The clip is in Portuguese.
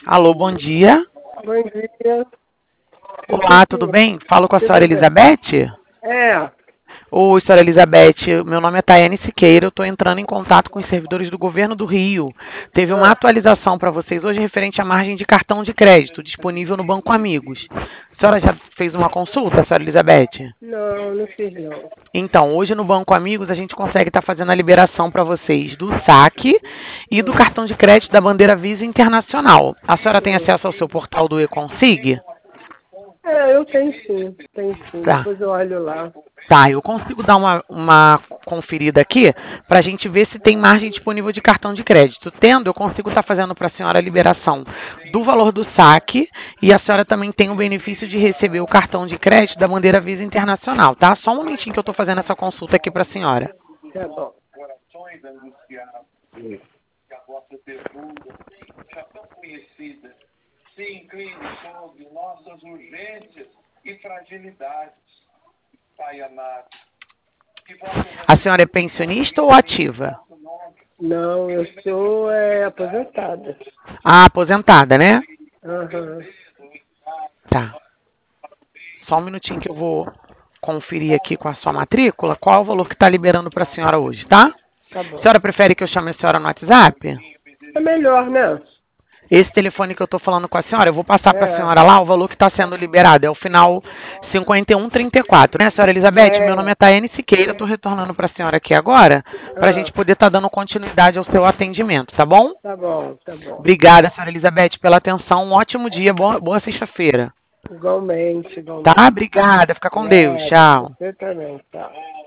Alô, bom dia. Bom dia. Olá, tudo bem? Falo com a senhora Elizabeth? É, Oi, senhora Elizabeth, meu nome é Tayane Siqueira, eu estou entrando em contato com os servidores do Governo do Rio. Teve uma atualização para vocês hoje referente à margem de cartão de crédito disponível no Banco Amigos. A senhora já fez uma consulta, senhora Elizabeth? não fiz não. Então, hoje no Banco Amigos a gente consegue estar fazendo a liberação para vocês do saque e do cartão de crédito da bandeira Visa Internacional. A senhora tem acesso ao seu portal do eConsig? Eu tenho sim. Tá. Depois eu olho lá. Tá, eu consigo dar uma conferida aqui para a gente ver se tem margem disponível de cartão de crédito. Tendo, eu consigo estar fazendo para a senhora a liberação do valor do saque e a senhora também tem o benefício de receber o cartão de crédito da bandeira Visa Internacional, tá? Só um momentinho que eu estou fazendo essa consulta aqui para a senhora. Tá bom. Corações angustiados, que a vossa ternura já tão conhecida se incline sobre nossas urgências e fragilidades. Pai amado, que vossa A senhora é pensionista ou ativa? Não, eu sou aposentada. Ah, aposentada, né? Aham. Tá. Só um minutinho que eu vou conferir aqui com a sua matrícula qual é o valor que está liberando para a senhora hoje, tá? Tá A bom. senhora prefere que eu chame a senhora no WhatsApp? É melhor, né? Esse telefone que eu estou falando com a senhora, eu vou passar para a É. senhora lá o valor que está sendo liberado. É o final 5134, né, senhora Elizabeth? É. Meu nome é Tayane Siqueira, estou retornando para a senhora aqui agora, para a gente poder estar dando continuidade ao seu atendimento, tá bom? Tá bom, tá bom. Obrigada, senhora Elizabeth, pela atenção. Um ótimo dia, boa sexta-feira. Igualmente. Tá? Obrigada, fica com Deus. Tchau. Você também, tchau.